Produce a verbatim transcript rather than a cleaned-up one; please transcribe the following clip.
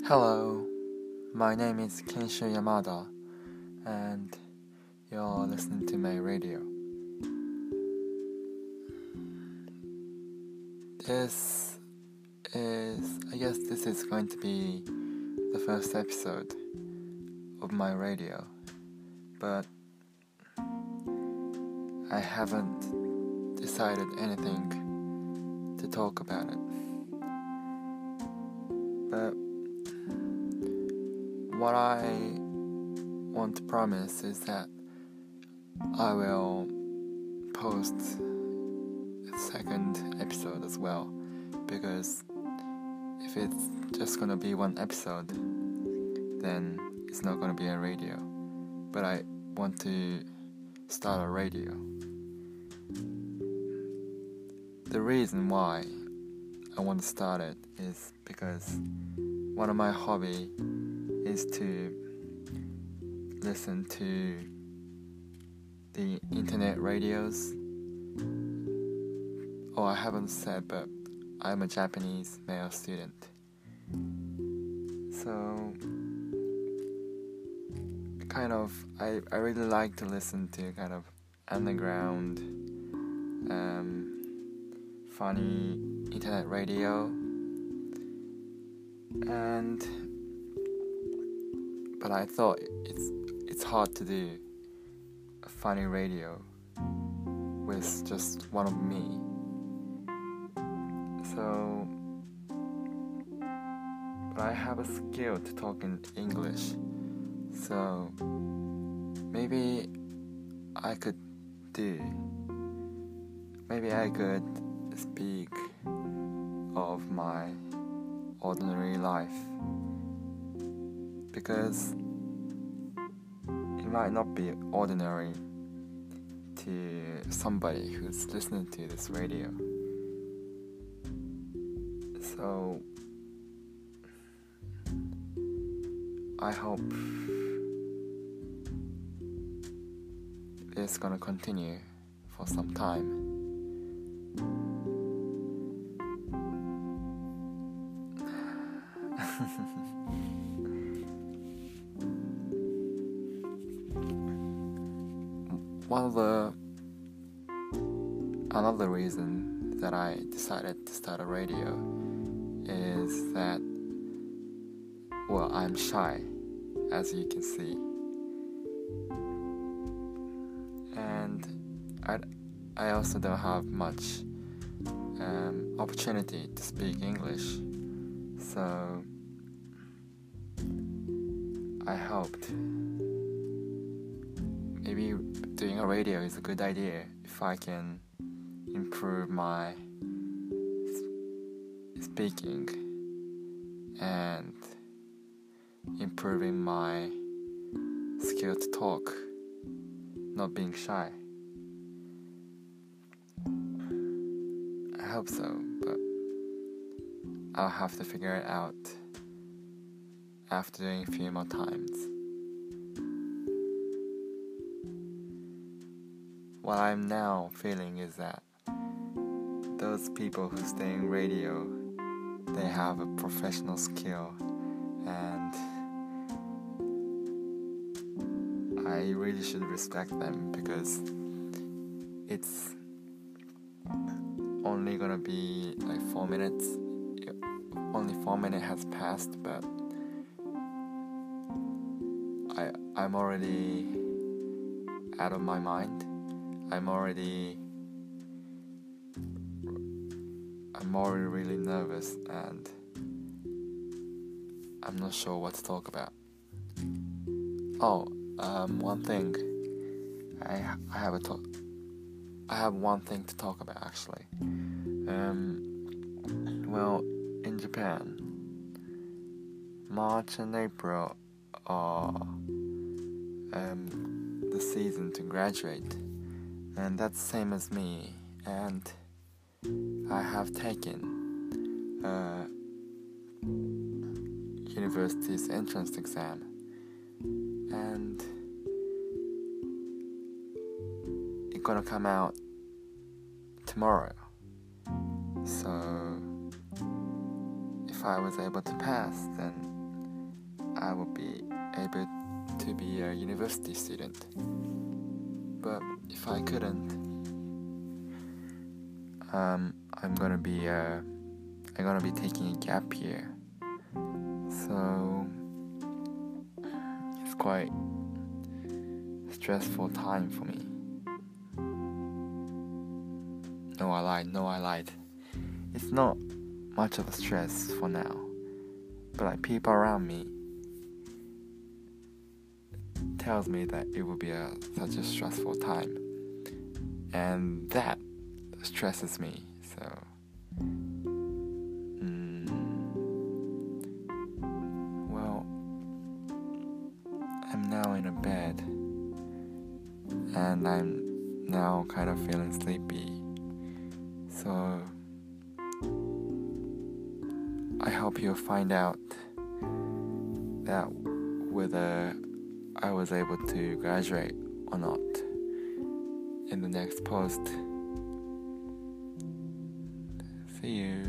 Hello, my name is Kensho Yamada, and you're listening to my radio. This is, I guess this is going to be the first episode of my radio, but I haven't decided anything to talk about it. But what I want to promise is that I will post a second episode as well, because if it's just gonna be one episode, then it's not gonna be a radio. But I want to start a radio. The reason why I want to start it is because one of my hobby is to listen to the internet radios. Oh, I haven't said, but I'm a Japanese male student. So, kind of, I, I really like to listen to kind of underground, um, funny internet radio. And but I thought it's it's hard to do a funny radio with just one of me. So, but I have a skill to talk in English. So maybe I could do. Maybe I could speak of my ordinary life, because it might not be ordinary to somebody who's listening to this radio. So I hope it's gonna continue for some time. One of the another reason that I decided to start a radio is that, well, I'm shy, as you can see, and I, I also don't have much um, opportunity to speak English, so I hoped maybe doing a radio is a good idea if I can improve my speaking and improving my skill to talk, not being shy. I hope so, but I'll have to figure it out after doing a few more times. What I'm now feeling is that those people who stay in radio, they have a professional skill, and I really should respect them, because it's only gonna be like four minutes. Only four minutes has passed, but I I'm already out of my mind. I'm already I'm already really nervous, and I'm not sure what to talk about. Oh, um, one thing. I I have a talk. I have one thing to talk about actually. Um, well, in Japan, March and April are um the season to graduate. And that's the same as me, and I have taken uh, university's entrance exam, and it's gonna come out tomorrow. So if I was able to pass, then I will be able to be a university student. But if I couldn't, um, I'm gonna be uh, I'm gonna be taking a gap year. So it's quite stressful time for me. No, I lied. No, I lied. It's not much of a stress for now, but like people around me tells me that it will be a such a stressful time, and that stresses me. So, mm, well, I'm now in a bed, and I'm now kind of feeling sleepy. So I hope you'll find out that whether I was able to graduate or not in the next post. See you.